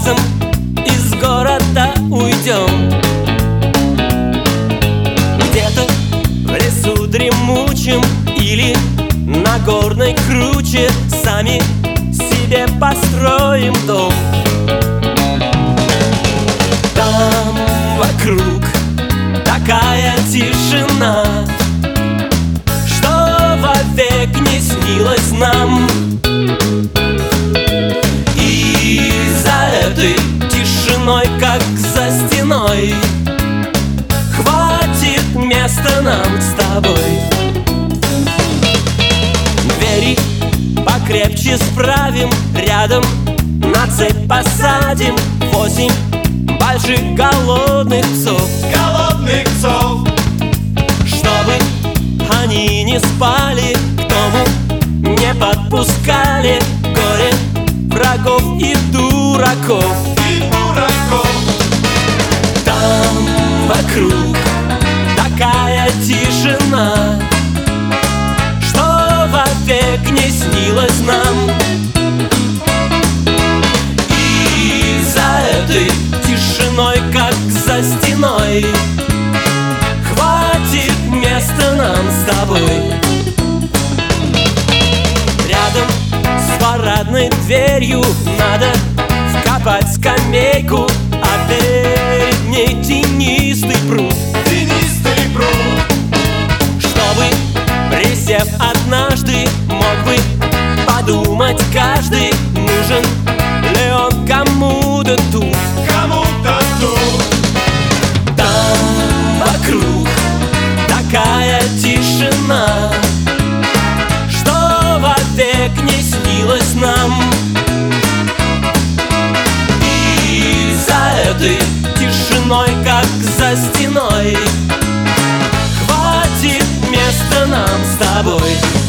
разом из города уйдем. Где-то в лесу дремучем или на горной круче сами себе построим дом. Там вокруг такая тишина, что вовек не снилось нам. И за этой тишиной, как за стеной, хватит места нам с тобой. Двери покрепче справим, рядом на цепь посадим 8 больших голодных псов. Голодных псов, чтобы они не спали, к дому не подпускали горе врагов и дураков. и дураков. Там вокруг такая тишина, что вовек не снилось нам. И за этой тишиной, как за стеной, хватит места нам с тобой. Рядом с парадной дверью надо вкопать скамейку, а перед ней тенистый пруд. Тенистый пруд, Чтобы, присев однажды, мог бы подумать каждый, нужен ли он кому-то тут. кому-то тут. Там вокруг такая тишина, что вовек не снилось нам. И за этой тишиной, как за стеной, хватит места нам с тобой.